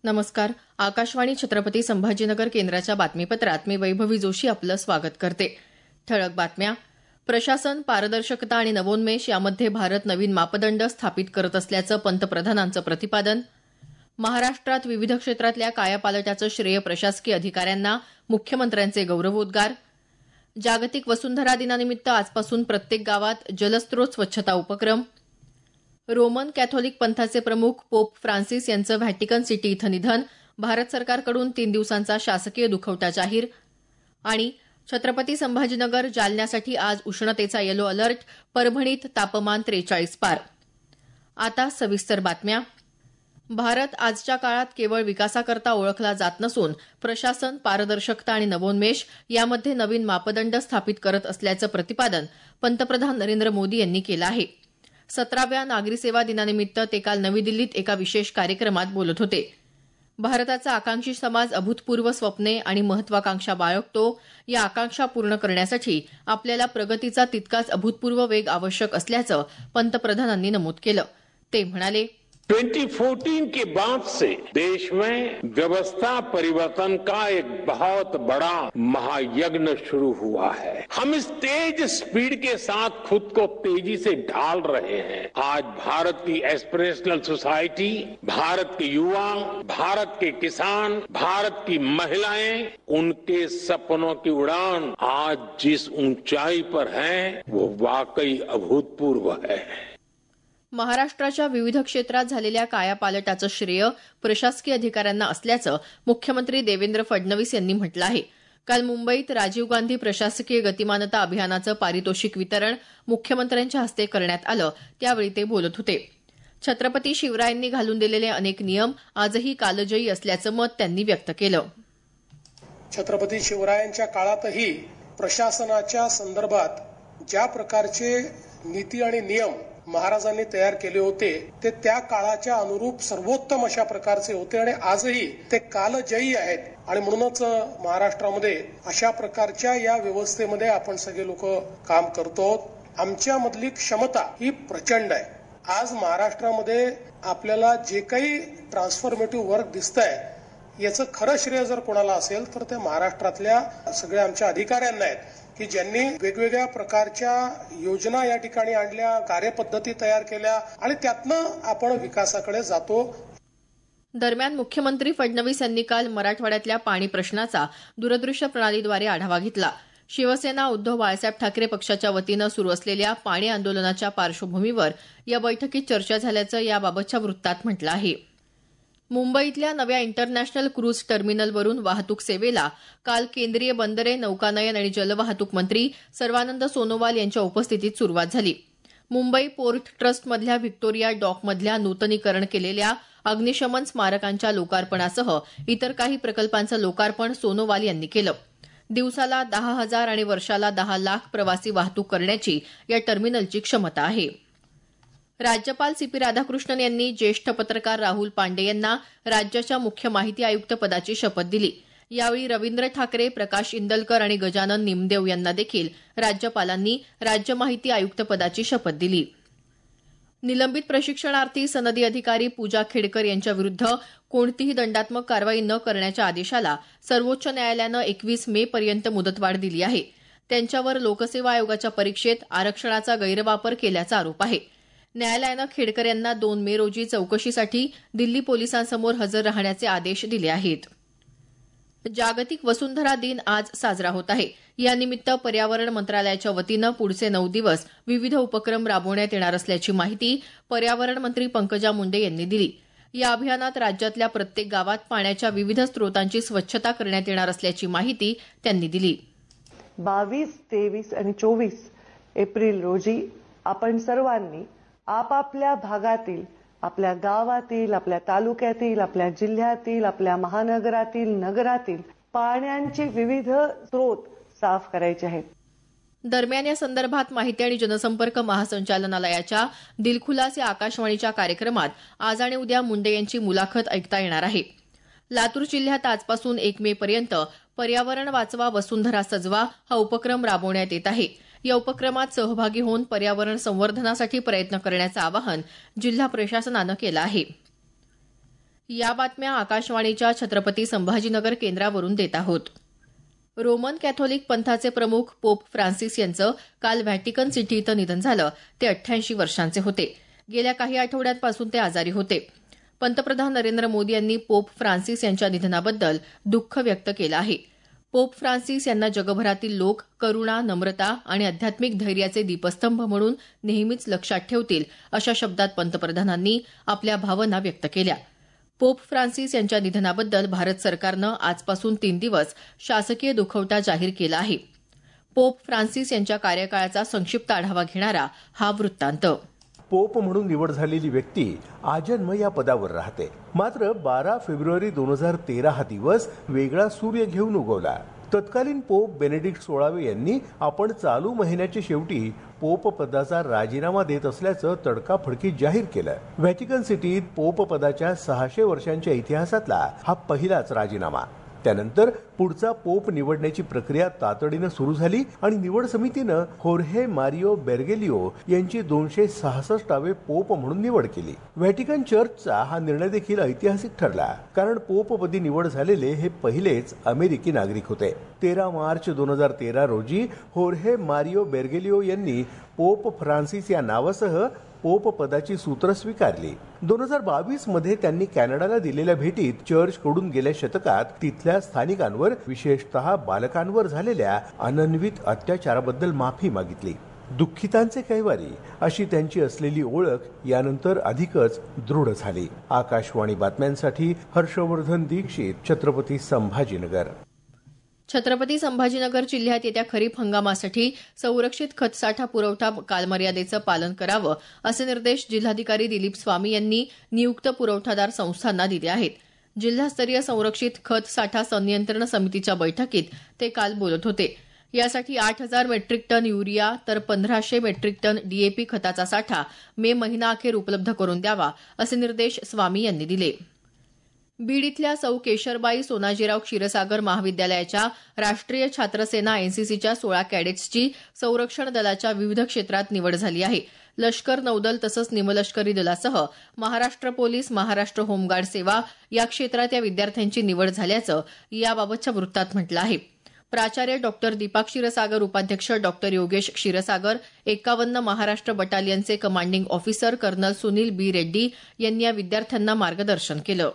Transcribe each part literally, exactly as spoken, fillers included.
नमस्कार. आकाशवाणी छत्रपती संभाजीनगर केंद्राच्या बातमीपत्रात मी वैभवी जोशी आपलं स्वागत करते. ठळक बातम्या. प्रशासन, पारदर्शकता आणि नवोन्मेष यामध्ये भारत नवीन मापदंड स्थापित करत असल्याचं पंतप्रधानांचं प्रतिपादन. महाराष्ट्रात विविध क्षेत्रातल्या कायापालटाचं श्रेय प्रशासकीय अधिकाऱ्यांना, मुख्यमंत्र्यांचे गौरवोद्गार. जागतिक वसुंधरा दिनानिमित्त आजपासून प्रत्येक गावात जलस्रोत स्वच्छता उपक्रम. रोमन कॅथोलिक पंथाचे प्रमुख पोप फ्रान्सिस यांचं व्हॅटिकन सिटी इथं निधन. भारत सरकारकडून तीन दिवसांचा शासकीय दुखवटा जाहीर. आणि छत्रपती संभाजीनगर, जालन्यासाठी आज उष्णतेचा येलो अलर्ट. परभणीत तापमान त्रेचाळीस पार. आता सविस्तर बातम्या. भारत आजच्या काळात केवळ विकासाकरता ओळखला जात नसून प्रशासन, पारदर्शकता आणि नवोन्मेष यामध्ये नवीन मापदंड स्थापित करत असल्याचं प्रतिपादन पंतप्रधान नरेंद्र मोदी यांनी केलं आहे. सतराव्या नागरी सेवा दिनानिमित्त ते काल नवी दिल्लीत एका विशेष कार्यक्रमात बोलत होते. भारताचा आकांक्षी समाज अभूतपूर्व स्वप्ने आणि महत्वाकांक्षा बाळगतो. या आकांक्षा पूर्ण करण्यासाठी आपल्याला प्रगतीचा तितकाच अभूतपूर्व वेग आवश्यक असल्याचं पंतप्रधानांनी नमूद केलं. ते म्हणाले, दो हज़ार चौदह के बाद से देश में व्यवस्था परिवर्तन का एक बहुत बड़ा महायज्ञ शुरू हुआ है. हम इस तेज स्पीड के साथ खुद को तेजी से ढाल रहे हैं. आज भारत की एस्पिरेशनल सोसाइटी, भारत के युवा, भारत के किसान, भारत की महिलाएं, उनके सपनों की उड़ान आज जिस ऊंचाई पर है वो वाकई अभूतपूर्व है. महाराष्ट्राच्या विविध क्षेत्रात झालेल्या कायापालटाचं श्रेय प्रशासकीय अधिकाऱ्यांना असल्याचं मुख्यमंत्री देवेंद्र फडणवीस यांनी म्हटलं आहे. काल मुंबईत राजीव गांधी प्रशासकीय गतिमानता अभियानाचं पारितोषिक वितरण मुख्यमंत्र्यांच्या हस्ते करण्यात आलं, त्यावेळी ते बोलत होते. छत्रपती शिवरायांनी घालून दिलेले अनेक नियम आजही कालजयी असल्याचं मत त्यांनी व्यक्त केलं. छत्रपती शिवरायांच्या काळातही प्रशासनाच्या संदर्भात ज्या प्रकारचे नीती आणि नियम महाराजांनी तयार केले होते ते त्या काळाच्या अनुरूप सर्वोत्तम अशा प्रकारचे होते आणि आजही ते कालजयी आहेत. आणि म्हणूनच महाराष्ट्रामध्ये अशा प्रकारच्या या व्यवस्थेमध्ये आपण सगळे लोक काम करतो. आमच्या मधली क्षमता ही प्रचंड आहे. आज महाराष्ट्रामध्ये आपल्याला जे काही ट्रान्सफॉर्मेटिव्ह वर्क दिसतंय याचं खरं श्रेय जर कोणाला असेल तर ते महाराष्ट्रातल्या सगळ्या आमच्या अधिकाऱ्यांना आहेत की ज्यांनी वेगवेगळ्या प्रकारच्या योजना या ठिकाणी आणल्या, कार्यपद्धती तयार केल्या आणि त्यातनं आपण विकासाकडे जातो. दरम्यान मुख्यमंत्री फडणवीस यांनी काल मराठवाड्यातल्या पाणी प्रश्नाचा दूरदृश्य प्रणालीद्वारे आढावा घेतला. शिवसेना, उद्धव बाळासाहेब ठाकरे पक्षाच्या वतीनं सुरू असलेल्या पाणी आंदोलनाच्या पार्श्वभूमीवर या बैठकीत चर्चा झाल्याचं याबाबतच्या वृत्तात म्हटलं आहे. मुंबईतल्या नव्या इंटरनॅशनल क्रूज टर्मिनलवरून वाहतूक सेवेला काल केंद्रीय बंदरे, नौकानयन आणि जलवाहतूक मंत्री सर्वानंद सोनोवाल यांच्या उपस्थितीत सुरुवात झाली. मुंबई पोर्ट ट्रस्टमधल्या व्हिक्टोरिया डॉकमधल्या नूतनीकरण केलेल्या अग्निशमन स्मारकांच्या लोकार्पणासह इतर काही प्रकल्पांचं लोकार्पण सोनोवाल यांनी केलं. दिवसाला दहा हजार आणि वर्षाला दहा लाख प्रवासी वाहतूक करण्याची या टर्मिनलची क्षमता आहे. राज्यपाल सी पी राधाकृष्णन यांनी ज्येष्ठ पत्रकार राहुल पांडे यांना राज्याच्या मुख्य माहिती आयुक्त पदाची शपथ दिली. यावेळी रवींद्र ठाकरे, प्रकाश इंदलकर आणि गजानन निमदेव यांना देखील राज्यपालांनी राज्य माहिती आयुक्त पदाची शपथ दिली. निलंबित प्रशिक्षणार्थी सनदी अधिकारी पूजा खेडकर यांच्याविरुद्ध कोणतीही दंडात्मक कारवाई न करण्याच्या आदेशाला सर्वोच्च न्यायालयानं एकवीस मे पर्यंत मुदतवाढ दिली आहे. त्यांच्यावर लोकसेवा आयोगाच्या परीक्षेत आरक्षणाचा गैरवापर केल्याचा आरोप आहे. न्यायालयानं खेडकर यांना दोन मे रोजी चौकशीसाठी दिल्ली पोलिसांसमोर हजर राहण्याचे आदेश दिले आहेत. जागतिक वसुंधरा दिन आज साजरा होत आहे. यानिमित्त पर्यावरण मंत्रालयाच्या वतीनं पुढचे नऊ दिवस विविध उपक्रम राबवण्यात येणार असल्याची माहिती पर्यावरण मंत्री पंकजा मुंडे यांनी दिली. या अभियानात राज्यातल्या प्रत्येक गावात पाण्याच्या विविध स्रोतांची स्वच्छता करण्यात येणार असल्याची माहिती त्यांनी दिली. बावीस, तेवीस आणि चोवीस एप्रिल रोजी आपण सर्वांनी आपापल्या भागातील, आपल्या गावातील, आपल्या तालुक्यातील, आपल्या जिल्ह्यातील, आपल्या महानगरातील, नगरातील पाण्याचे विविध स्रोत साफ करायचे आहेत. दरम्यान या संदर्भात माहिती आणि जनसंपर्क महासंचालनालयाच्या दिलखुलास या आकाशवाणीच्या कार्यक्रमात आज आणि उद्या मुंडे यांची मुलाखत ऐकता येणार आहे. लातूर जिल्ह्यात आजपासून एक मे पर्यंत पर्यावरण वाचवा वसुंधरा सजवा हा उपक्रम राबवण्यात येत आहे. या उपक्रमात सहभागी होऊन पर्यावरण संवर्धनासाठी प्रयत्न करण्याचं आवाहन जिल्हा प्रशासनानं केलं आहे. या बातम्या आकाशवाणीच्या छत्रपती संभाजीनगर केंद्रावरून देत आहोत. रोमन कॅथोलिक पंथाचे प्रमुख पोप फ्रान्सिस यांचं काल व्हॅटिकन सिटी इथं निधन झालं. ते अठ्ठ्याऐंशी वर्षांचे होते. गेल्या काही आठवड्यांपासून ते आजारी होते. पंतप्रधान नरेंद्र मोदी यांनी पोप फ्रान्सिस यांच्या निधनाबद्दल दुःख व्यक्त केलं आहे. पोप फ्रान्सिस यांना जगभरातील लोक करुणा, नम्रता आणि आध्यात्मिक धैर्याचे दीपस्तंभ म्हणून नेहमीच लक्षात ठेवतील, अशा शब्दात पंतप्रधानांनी आपल्या भावना व्यक्त केल्या. पोप फ्रान्सिस यांच्या निधनाबद्दल भारत सरकारनं आजपासून तीन दिवस शासकीय दुखवटा जाहीर केला आहे. पोप फ्रान्सिस यांच्या कार्यकाळाचा संक्षिप्त आढावा घेणारा हा वृत्तांत. पोप म्हणून निवड झालेली व्यक्ती आजन्म या पदावर राहते. मात्र बारा फेब्रुवारी दोन हजार तेरा हा दिवस वेगळा सूर्य घेऊन उगवला. तत्कालीन पोप बेनेडिक्ट सोळावे यांनी आपण चालू महिन्याच्या शेवटी पोप पदाचा राजीनामा देत असल्याचं तडकाफडकी जाहीर केलं. व्हॅटिकन सिटीत पोप पदाच्या सहाशे वर्षांच्या इतिहासातला हा पहिलाच राजीनामा. त्यानंतर पुढचा पोप निवडण्याची प्रक्रिया तातडीनं सुरू झाली आणि निवड समितीनं होर्हे मारिओ बेर्गेलिओ यांची दोनशे सहासष्टावे पोप म्हणून निवड केली. व्हॅटिकन चर्चचा हा निर्णय देखील ऐतिहासिक ठरला, कारण पोपपदी निवड झालेले हे पहिलेच अमेरिकी नागरिक होते. तेरा मार्च दोन हजार तेरा रोजी होर्हे मारिओ बेर्गेलिओ यांनी पोप फ्रान्सिस या नावासह पोप पदाची सूत्र स्वीकारली. दोन हजार बावीस मध्ये त्यांनी कॅनडाला दिलेल्या भेटीत चर्चकडून गेल्या शतकात तिथल्या स्थानिकांवर, विशेषतः बालकांवर झालेल्या अनन्वित अत्याचाराबद्दल माफी मागितली. दुःखितांचे कैवारी अशी त्यांची असलेली ओळख यानंतर अधिकच दृढ झाली. आकाशवाणी बातम्यांसाठी हर्षवर्धन दीक्षित, छत्रपती संभाजीनगर. छत्रपती संभाजीनगर जिल्ह्यात येत्या खरीप हंगामासाठी संरक्षित खतसाठा पुरवठा कालमर्यादेचं पालन करावं, असे निर्देश जिल्हाधिकारी दिलीप स्वामी यांनी नियुक्त पुरवठादार संस्थांना दिले आहेत. जिल्हास्तरीय संरक्षित खत साठा संनियंत्रण समितीच्या बैठकीत ते काल बोलत होते. यासाठी आठ हजार मेट्रिक टन युरिया तर पंधराशे मेट्रिक टन डीएपी खताचा साठा मे महिना अखेर उपलब्ध करून द्यावा, असे निर्देश स्वामी यांनी दिले. बीड इथल्या सौ केशरबाई सोनाजीराव क्षीरसागर महाविद्यालयाच्या राष्ट्रीय छात्रसेना एनसीसीच्या सोळा कॅडेट्सची संरक्षण दलाच्या विविध क्षेत्रात निवड झाली आहे. लष्कर, नौदल तसंच निमलष्करी दलासह महाराष्ट्र पोलीस, महाराष्ट्र होमगार्ड सेवा या क्षेत्रात या विद्यार्थ्यांची निवड झाल्याचं याबाबतच्या वृत्तात म्हटलं आहे. प्राचार्य डॉक्टर दीपा क्षीरसागर, उपाध्यक्ष डॉक्टर योगेश क्षीरसागर, एक्कावन्न महाराष्ट्र बटालियनचे commanding officer colonel Sunil B Reddy यांनी या विद्यार्थ्यांना मार्गदर्शन केलं.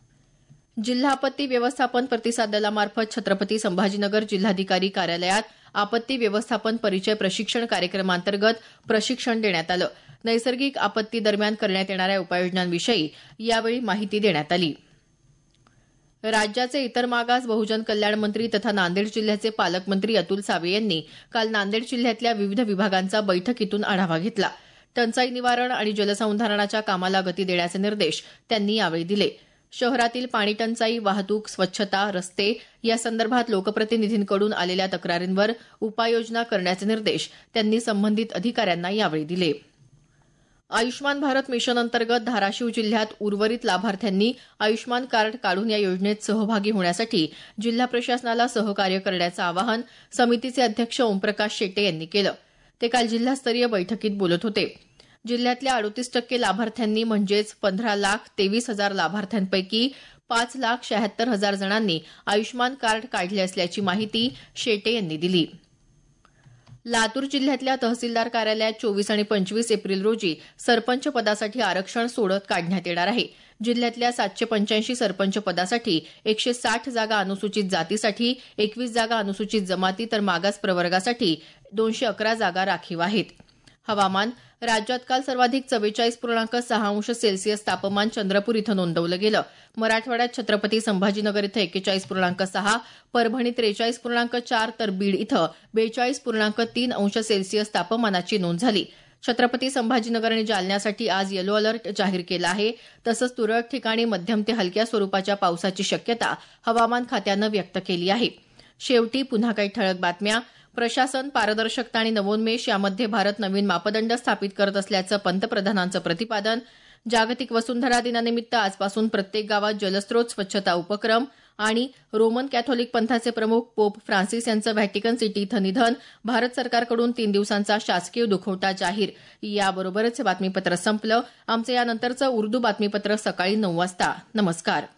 जिल्हा आपत्ती व्यवस्थापन प्रतिसाद दलामार्फत छत्रपती संभाजीनगर जिल्हाधिकारी कार्यालयात आपत्ती व्यवस्थापन परिचय प्रशिक्षण कार्यक्रमांतर्गत प्रशिक्षण देण्यात आलं. नैसर्गिक आपत्ती दरम्यान करण्यात येणाऱ्या उपाययोजनांविषयी यावेळी माहिती देण्यात आली. राज्याचे इतर मागास बहुजन कल्याण मंत्री तथा नांदेड जिल्ह्याचे पालकमंत्री अतुल सावे यांनी काल नांदेड जिल्ह्यातल्या विविध विभागांचा बैठकीतून आढावा घेतला. टंचाई निवारण आणि जलसंधारणाच्या कामाला गती देण्याचे निर्देश त्यांनी यावेळी दिले. शहरातील पाणी टंचाई, वाहतूक, स्वच्छता, रस्ते या संदर्भात लोकप्रतिनिधींकडून आलेल्या तक्रारींवर उपाययोजना करण्याचे निर्देश त्यांनी संबंधित अधिकाऱ्यांना यावेळी दिले. आयुष्मान भारत मिशन अंतर्गत धाराशिव जिल्ह्यात उर्वरित लाभार्थ्यांनी आयुष्मान कार्ड काढून या योजनेत सहभागी होण्यासाठी जिल्हा प्रशासनाला सहकार्य करण्याचं आवाहन समितीचे अध्यक्ष ओमप्रकाश शेटे यांनी केलं. ते काल जिल्हास्तरीय बैठकीत बोलत होते. जिल्ह्यातल्या अडतीस टक्के लाभार्थ्यांनी म्हणजेच पंधरा लाख तेवीस हजार लाभार्थ्यांपैकी पाच लाख शहात्तर हजार जणांनी आयुष्मान कार्ड काढले असल्याची माहिती शेटे यांनी दिली. लातूर जिल्ह्यातल्या तहसीलदार कार्यालयात चोवीस आणि पंचवीस एप्रिल रोजी सरपंच पदासाठी आरक्षण सोडत काढण्यात येणार आहे. जिल्ह्यातल्या सातशे पंच्याऐंशी सरपंच पदासाठी एकशे साठ जागा अनुसूचित जातीसाठी, एकवीस जागा अनुसूचित जमाती तर मागास प्रवर्गासाठी दोनशे अकरा जागा राखीव आहेत. हवामान. राज्यात काल सर्वाधिक चव्वेचाळीस पूर्णांक सहा अंश सेल्सिअस तापमान चंद्रपूर इथं नोंदवलं गेलं. मराठवाड्यात छत्रपती संभाजीनगर इथं एक्केचाळीस पूर्णांक सहा, परभणी त्रेचाळीस पूर्णांक चार तर बीड इथं बेचाळीस पूर्णांक तीन अंश सेल्सिअस तापमानाची नोंद झाली. छत्रपती संभाजीनगर आणि जालन्यासाठी आज येलो अलर्ट जाहीर केला आहे. तसंच तुरळक ठिकाणी मध्यम ते हलक्या स्वरूपाच्या पावसाची शक्यता हवामान खात्यानं व्यक्त केली आहे. शेवटी पुन्हा काही ठळक बातम्या. प्रशासन, पारदर्शकता आणि नवोन्मेष यामध्ये भारत नवीन मापदंड स्थापित करत असल्याचं पंतप्रधानांचं प्रतिपादन. जागतिक वसुंधरा दिनानिमित्त आजपासून प्रत्येक गावात जलस्रोत स्वच्छता उपक्रम आणि रोमन कॅथोलिक पंथाचे प्रमुख पोप फ्रान्सिस यांचं व्हॅटिकन सिटी इथं निधन, भारत सरकारकडून तीन दिवसांचा शासकीय दुखवटा जाहीर. याबरोबरच हे बातमीपत्र संपलं. आमचं यानंतरचं उर्दू बातमीपत्र सकाळी नऊ वाजता. नमस्कार.